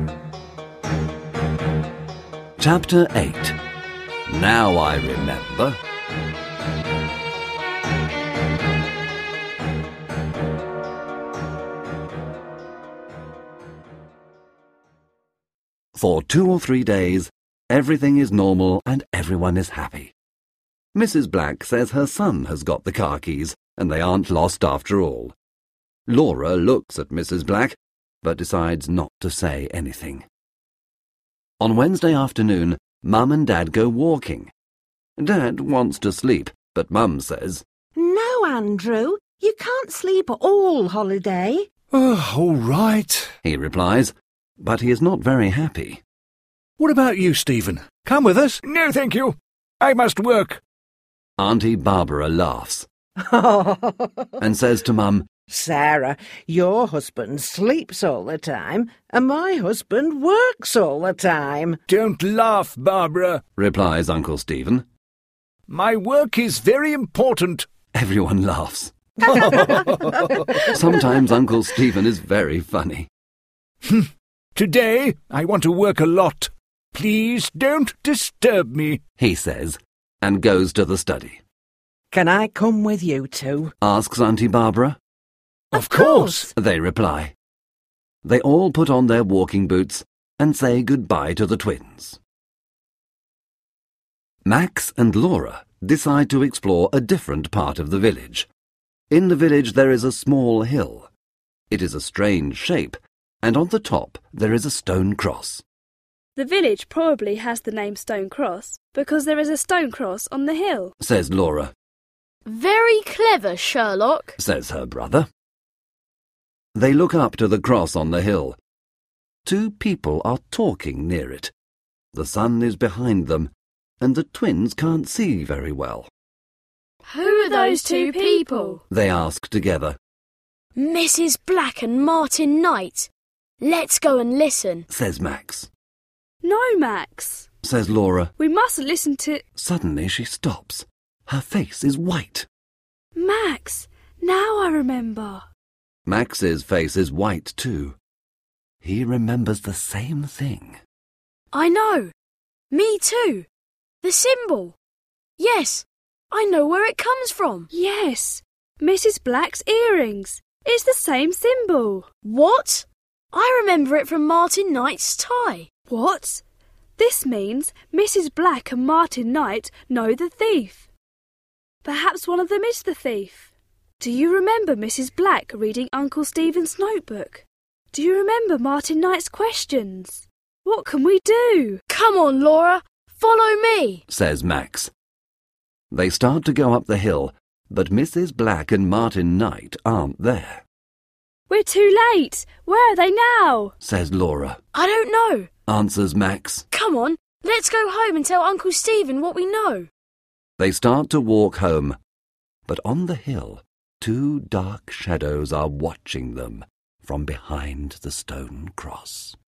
Chapter 8. Now I Remember. For 2 or 3 days, everything is normal and everyone is happy. Mrs. Black says her son has got the car keys and they aren't lost after all. Laura looks at Mrs. Black, but decides not to say anything. On Wednesday afternoon, Mum and Dad go walking. Dad wants to sleep, but Mum says, "No, Andrew, you can't sleep all holiday." "Oh, all right," he replies, but he is not very happy. "What about you, Stephen? Come with us?" "No, thank you. I must work." Auntie Barbara laughs and says to Mum, "Sarah, your husband sleeps all the time and my husband works all the time." "Don't laugh, Barbara," replies Uncle Stephen. "My work is very important." Everyone laughs. Sometimes Uncle Stephen is very funny. "Today I want to work a lot. Please don't disturb me," he says, and goes to the study. "Can I come with you too?" asks Auntie Barbara. Of course, they reply. They all put on their walking boots and say goodbye to the twins. Max and Laura decide to explore a different part of the village. In the village there is a small hill. It is a strange shape, and on the top there is a stone cross. The village probably has the name Stone Cross because there is a stone cross on the hill, says Laura. "Very clever, Sherlock," says her brother. They look up to the cross on the hill. 2 people are talking near it. The sun is behind them, and the twins can't see very well. "Who are those 2 people?" they ask together. "Mrs. Black and Martin Knight. Let's go and listen," says Max. "No, Max," says Laura. "we mustn't listen to—" Suddenly she stops. Her face is white. "Max, now I remember." Max's face is white too. He remembers the same thing. "I know. Me too. The symbol. Yes, I know where it comes from." "Yes, Mrs. Black's earrings. It's the same symbol." "What? I remember it from Martin Knight's tie." "What? This means Mrs. Black and Martin Knight know the thief. Perhaps one of them is the thief. Do you remember Mrs. Black reading Uncle Stephen's notebook? Do you remember Martin Knight's questions? What can we do?" "Come on, Laura. Follow me," says Max. They start to go up the hill, but Mrs. Black and Martin Knight aren't there. "We're too late. Where are they now?" says Laura. "I don't know," answers Max. "Come on, let's go home and tell Uncle Stephen what we know." They start to walk home, but on the hill, 2 dark shadows are watching them from behind the stone cross.